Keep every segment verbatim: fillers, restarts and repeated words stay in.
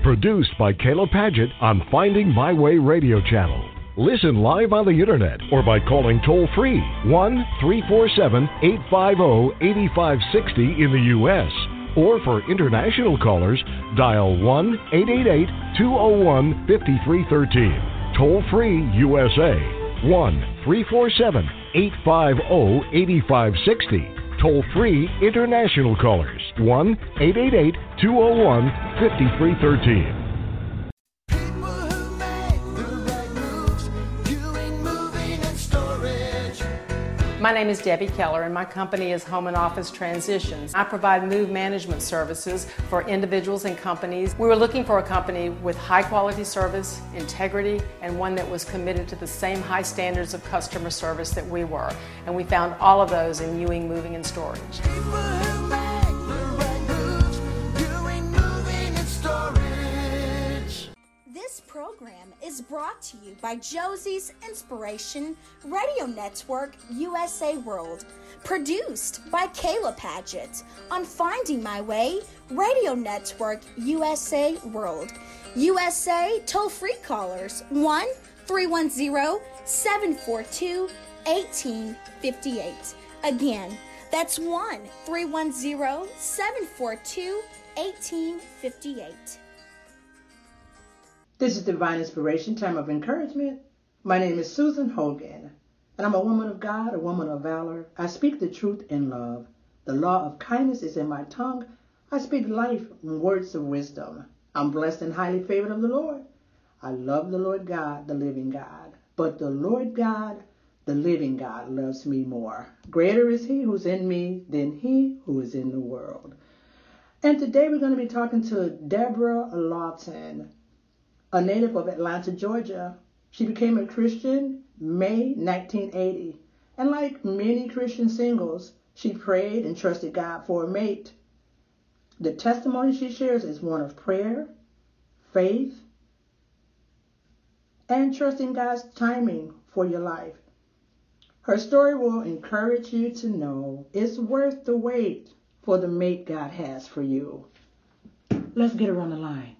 Produced by Kayla Padgett on Finding My Way Radio Channel. Listen live on the internet or by calling toll-free one three four seven, eight five zero, eight five six zero in the U S Or for international callers, dial one eight eight eight, two zero one, five three one three. Toll-free U S A, one three four seven, eight five zero, eight five six zero. Toll-free international callers, one eight eight eight, two zero one, five three one three. My name is Debbie Keller, and my company is Home and Office Transitions. I provide move management services for individuals and companies. We were looking for a company with high quality service, integrity, and one that was committed to the same high standards of customer service that we were. And we found all of those in Ewing Moving and Storage. This program is brought to you by Josie's Inspiration Radio Network U S A World, produced by Kayla Padgett on Finding My Way Radio Network U S A World. U S A toll-free callers one three one zero, seven four two, one eight five eight. Again, that's one three one zero, seven four two, one eight five eight. This is Divine Inspiration, Time of Encouragement. My name is Susan Hogan, and I'm a woman of God, a woman of valor. I speak the truth in love. The law of kindness is in my tongue. I speak life and words of wisdom. I'm blessed and highly favored of the Lord. I love the Lord God, the living God. But the Lord God, the living God, loves me more. Greater is he who's in me than he who is in the world. And today we're going to be talking to Deborah Lawton, a native of Atlanta, Georgia. She became a Christian May nineteen eighty. And like many Christian singles, she prayed and trusted God for a mate. The testimony she shares is one of prayer, faith, and trusting God's timing for your life. Her story will encourage you to know it's worth the wait for the mate God has for you. Let's get her on the line.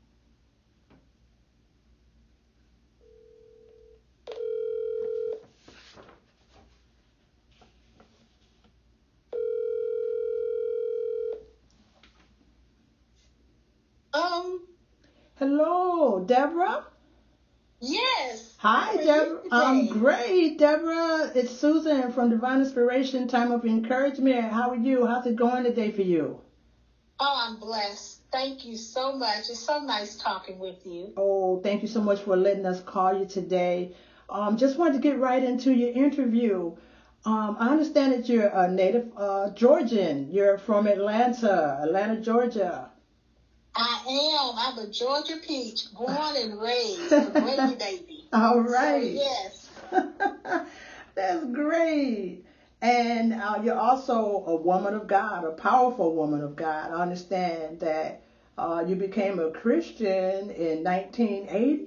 Um. Hello, Deborah. Yes. Hi, Deborah. I'm great, Deborah. It's Susan from Divine Inspiration, Time of Encouragement. How are you? How's it going today for you? Oh, I'm blessed. Thank you so much. It's so nice talking with you. Oh, thank you so much for letting us call you today. Um, just wanted to get right into your interview. Um, I understand that you're a native uh, Georgian. You're from Atlanta, Atlanta, Georgia. I am. I'm a Georgia peach, born and raised, a great baby. All right. So, yes. That's great. And uh, you're also a woman of God, a powerful woman of God. I understand that uh, you became a Christian in nineteen eighty.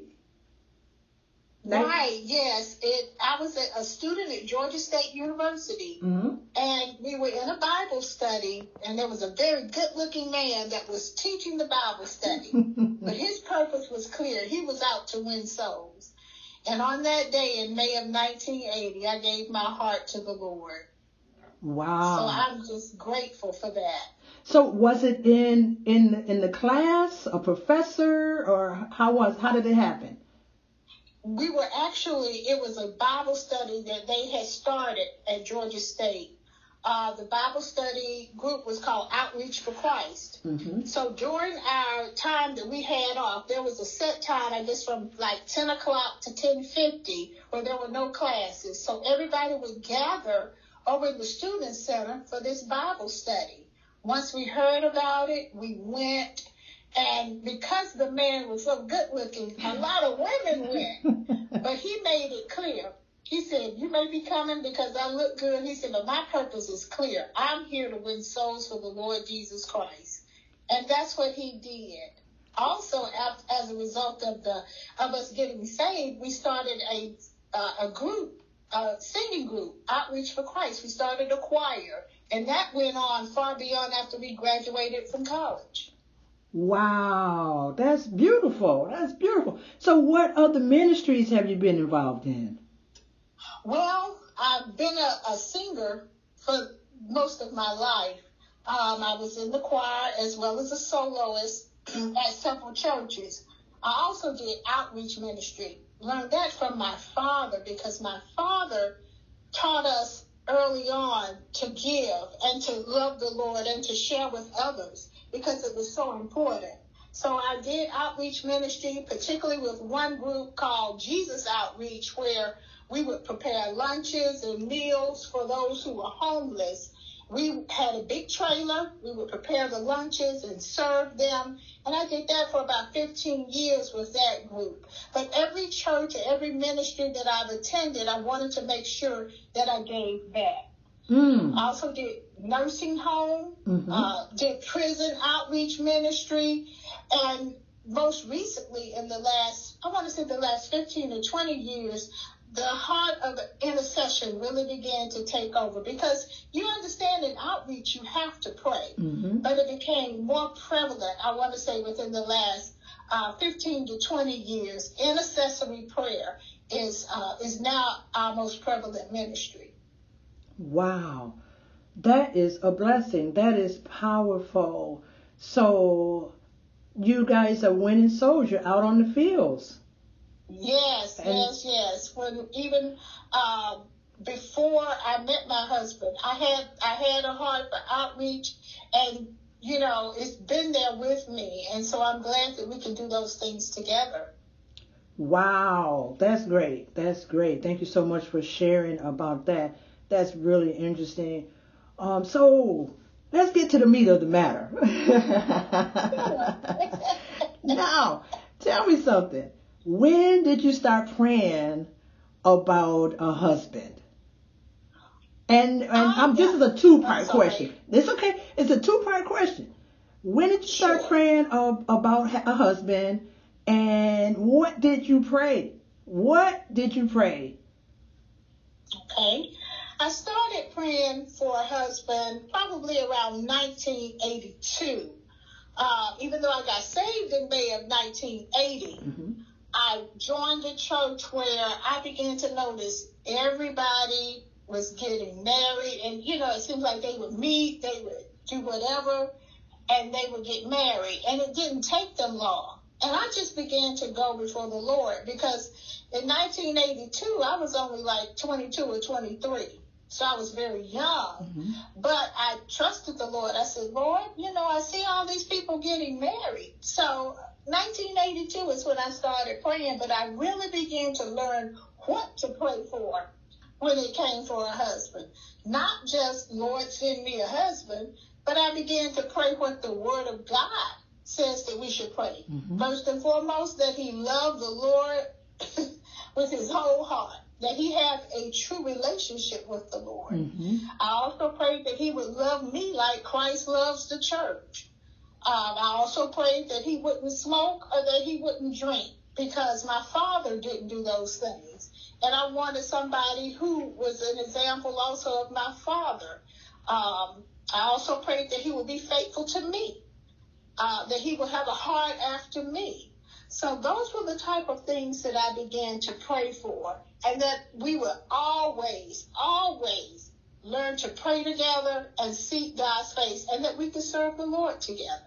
Right, yes. It. I was a, a student at Georgia State University, mm-hmm. and we were in a Bible study, and there was a very good-looking man that was teaching the Bible study. But his purpose was clear. He was out to win souls. And on that day in May of nineteen eighty, I gave my heart to the Lord. Wow. So I'm just grateful for that. So was it in in in the class, a professor, or how was how did it happen? We were actually, it was a Bible study that they had started at Georgia State. Uh, the Bible study group was called Outreach for Christ. Mm-hmm. So during our time that we had off, there was a set time, I guess from like ten o'clock to ten fifty, where there were no classes. So everybody would gather over in the Student Center for this Bible study. Once we heard about it, we went. And because the man was so good looking, a lot of women went. But he made it clear. He said, you may be coming because I look good. He said, but my purpose is clear. I'm here to win souls for the Lord Jesus Christ. And that's what he did. Also, as a result of the of us getting saved, we started a uh, a group, a singing group, Outreach for Christ. We started a choir. And that went on far beyond after we graduated from college. Wow, that's beautiful. That's beautiful. So what other ministries have you been involved in? Well, I've been a, a singer for most of my life. Um, I was in the choir as well as a soloist at several churches. I also did outreach ministry. Learned that from my father because my father taught us early on to give and to love the Lord and to share with others because it was so important. So I did outreach ministry, particularly with one group called Jesus Outreach, where we would prepare lunches and meals for those who were homeless. We had a big trailer. We would prepare the lunches and serve them. And I did that for about fifteen years with that group. But every church or every ministry that I've attended, I wanted to make sure that I gave back. Mm. I also did nursing home, Mm-hmm. uh, did prison outreach ministry, and most recently in the last, I want to say the last fifteen to twenty years, the heart of intercession really began to take over because you understand in outreach you have to pray, Mm-hmm. but it became more prevalent, I want to say within the last uh, fifteen to twenty years. Intercessory prayer is uh, is now our most prevalent ministry. Wow, that is a blessing. That is powerful. So you guys are winning soldier out on the fields. Yes, And- yes, yes. When even um, before I met my husband, I had I had a heart for outreach, and you know it's been there with me, and so I'm glad that we can do those things together. Wow, that's great. That's great. Thank you so much for sharing about that. That's really interesting. Um, so let's get to the meat of the matter. Now, tell me something. When did you start praying about a husband? And and I'm this is a two part I'm sorry. question. It's okay. It's a two part question. When did you start Sure. praying uh, about a husband? And what did you pray? What did you pray? Okay. I started praying for a husband probably around nineteen eighty-two. Uh, even though I got saved in May of nineteen eighty, Mm-hmm. I joined a church where I began to notice everybody was getting married. And, you know, it seems like they would meet, they would do whatever, and they would get married. And it didn't take them long. And I just began to go before the Lord because in nineteen eighty-two, I was only like twenty-two or twenty-three. So I was very young. Mm-hmm. But I trusted the Lord. I said, Lord, you know, I see all these people getting married. So nineteen eighty-two is when I started praying, but I really began to learn what to pray for when it came for a husband. Not just, Lord, send me a husband, but I began to pray what the Word of God says that we should pray. Mm-hmm. First and foremost, that he loved the Lord with his whole heart, that he have a true relationship with the Lord. Mm-hmm. I also prayed that he would love me like Christ loves the church. Um, I also prayed that he wouldn't smoke or that he wouldn't drink because my father didn't do those things. And I wanted somebody who was an example also of my father. Um, I also prayed that he would be faithful to me, uh, that he would have a heart after me. So those were the type of things that I began to pray for, and that we would always, always learn to pray together and seek God's face, and that we could serve the Lord together.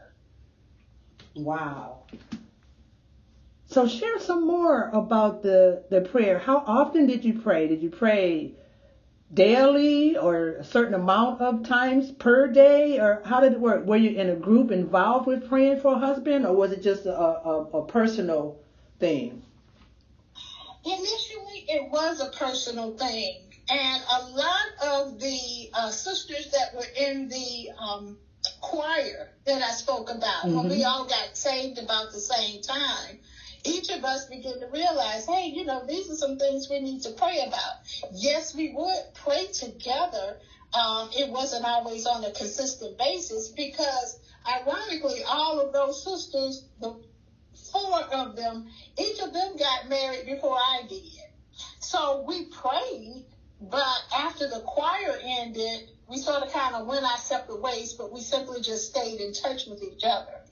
Wow. So share some more about the, the prayer. How often did you pray? Did you pray daily or a certain amount of times per day? Or how did it work? Were you in a group involved with praying for a husband, or was it just a, a, a personal thing? Initially, it was a personal thing. And a lot of the uh, sisters that were in the um, choir that I spoke about, Mm-hmm. when we all got saved about the same time, each of us began to realize, hey, you know, these are some things we need to pray about. Yes, we would pray together. Um, it wasn't always on a consistent basis because, ironically, all of those sisters, the four of them, each of them got married before I did. So we prayed, but after the choir ended, we sort of kind of went our separate ways, but we simply just stayed in touch with each other.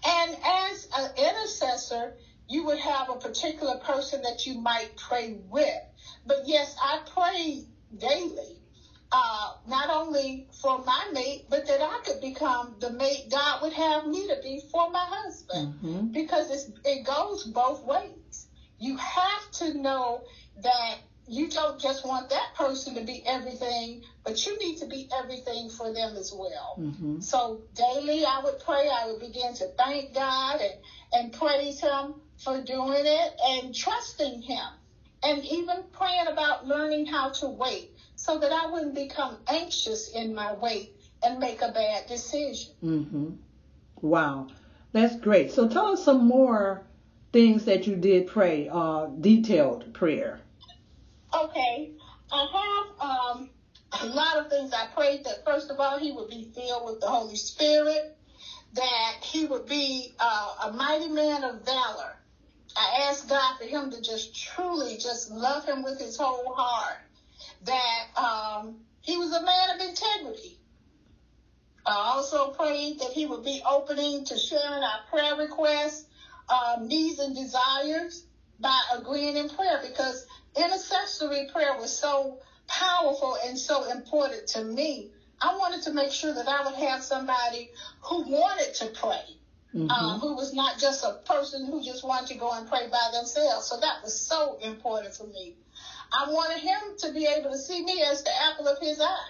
And as an intercessor, you would have a particular person that you might pray with. But yes, I pray daily, uh, not only for my mate, but that I could become the mate God would have me to be for my husband. Mm-hmm. Because it's, it goes both ways. You have to know that you don't just want that person to be everything, but you need to be everything for them as well. Mm-hmm. So daily I would pray. I would begin to thank God and, and praise him for doing it and trusting him. And even praying about learning how to wait so that I wouldn't become anxious in my wait and make a bad decision. Mm-hmm. Wow. That's great. So tell us some more things that you did pray, uh, detailed prayer. Okay, I have um, a lot of things I prayed that, first of all, he would be filled with the Holy Spirit, that he would be uh, a mighty man of valor. I asked God for him to just truly just love him with his whole heart, that um, he was a man of integrity. I also prayed that he would be opening to sharing our prayer requests, um, needs and desires by agreeing in prayer, because intercessory prayer was so powerful and so important to me. I wanted to make sure that I would have somebody who wanted to pray, mm-hmm. um, who was not just a person who just wanted to go and pray by themselves. So that was so important for me. I wanted him to be able to see me as the apple of his eye.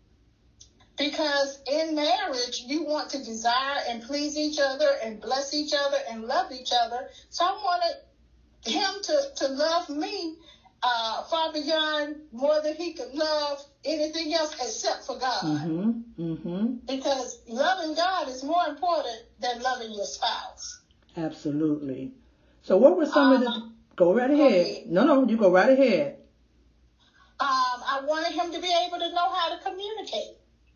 Because in marriage, you want to desire and please each other and bless each other and love each other. So I wanted him to, to love me Uh, far beyond more than he could love anything else except for God. Mm-hmm. Mm-hmm. Because loving God is more important than loving your spouse. Absolutely. So what were some um, of the... Go right ahead. Okay. No, no, you go right ahead. Um, I wanted him to be able to know how to communicate.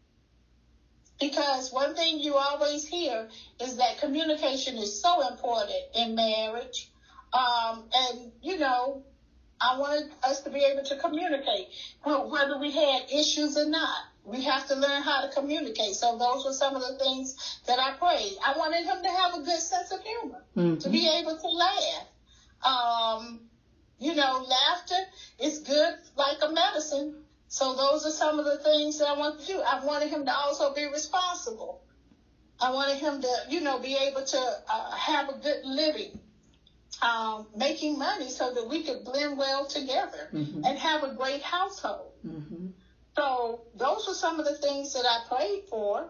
Because one thing you always hear is that communication is so important in marriage. Um, and, you know... I wanted us to be able to communicate, whether we had issues or not. We have to learn how to communicate. So those were some of the things that I prayed. I wanted him to have a good sense of humor, mm-hmm. to be able to laugh. Um, you know, laughter is good like a medicine. So those are some of the things that I wanted to do. I wanted him to also be responsible. I wanted him to, you know, be able to uh, have a good living. Um, making money so that we could blend well together mm-hmm. and have a great household. Mm-hmm. So those were some of the things that I prayed for.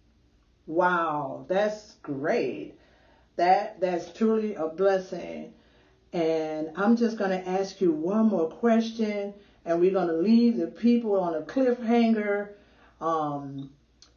Wow, that's great. That that's truly a blessing. And I'm just going to ask you one more question, and we're going to leave the people on a cliffhanger. Um,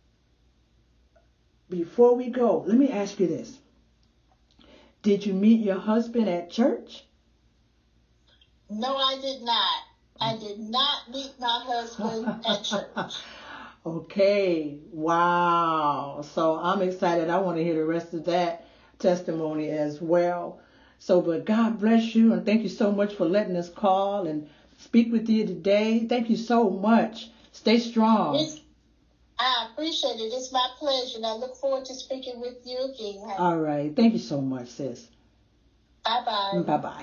before we go, let me ask you this. Did you meet your husband at church? No, I did not. I did not meet my husband at church. Okay. Wow. So I'm excited. I want to hear the rest of that testimony as well. So, but God bless you, and thank you so much for letting us call and speak with you today. Thank you so much. Stay strong. It's- I appreciate it. It's my pleasure, and I look forward to speaking with you again. All right. Thank you so much, sis. Bye-bye. Bye-bye.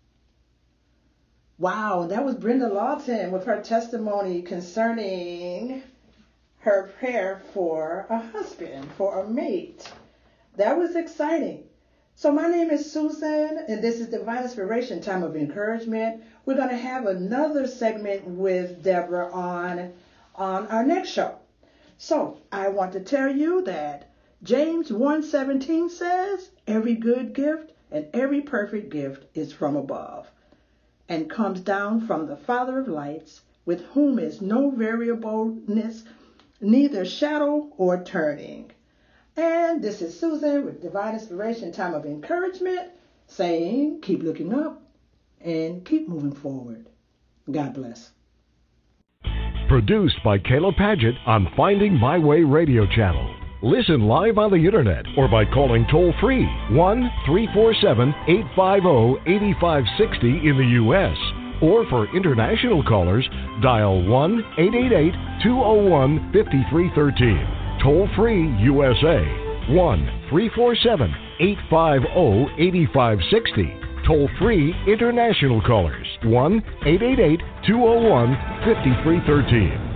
Wow, that was Brenda Lawton with her testimony concerning her prayer for a husband, for a mate. That was exciting. So my name is Susan, and this is Divine Inspiration, Time of Encouragement. We're going to have another segment with Deborah on, on our next show. So I want to tell you that James one seventeen says, every good gift and every perfect gift is from above and comes down from the Father of lights, with whom is no variableness, neither shadow or turning. And this is Susan with Divine Inspiration, Time of Encouragement, saying keep looking up and keep moving forward. God bless. Produced by Kayla Padgett on Finding My Way Radio Channel. Listen live on the internet or by calling toll-free one three four seven, eight five zero, eight five six zero in the U S Or for international callers, dial one eight eight eight, two zero one, five three one three. Toll-free U S A. one three four seven, eight five zero, eight five six zero. Toll-free international callers, one eight eight eight, two zero one, five three one three.